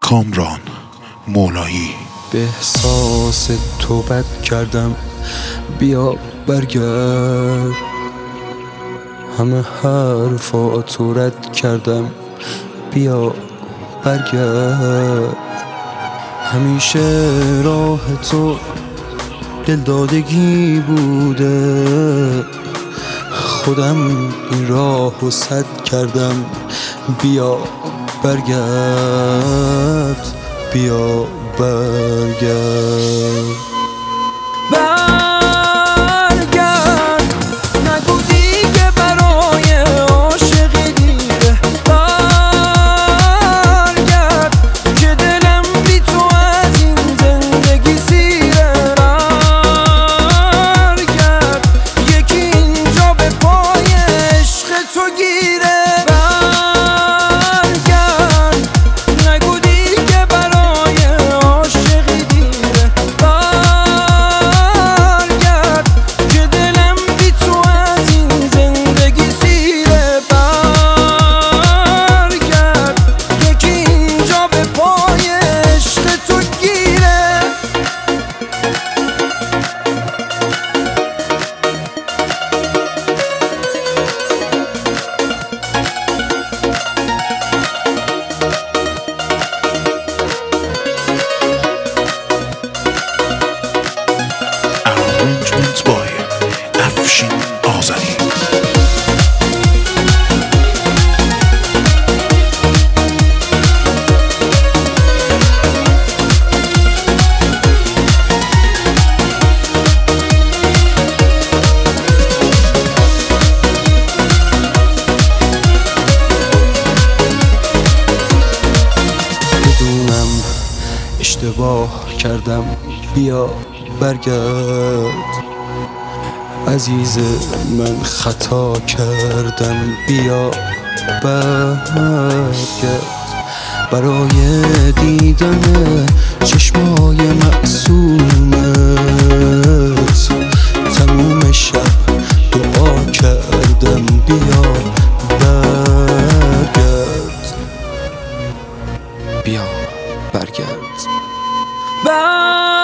کامران مولایی. به احساس تو بد کردم، بیا برگرد. همه حرفاتو رد کردم، بیا برگرد. همیشه راه تو دلدادگی بوده، خودم این راهو سد کردم، بیا برگرد، بیا برگرد. برگرد، نگو دیگه برای عاشقی دیره. برگرد که دلم بی تو از این زندگی سیره. برگرد، یکی اینجا به پای عشق تو گیره. Arrangement by افشین آذری. بدونم اشتباه کردم، بیا برگرد. عزیز من خطا کردم، بیا برگرد. برای دیدن چشمای معصومت تموم شب دعا کردم، بیا برگرد، بیا برگرد.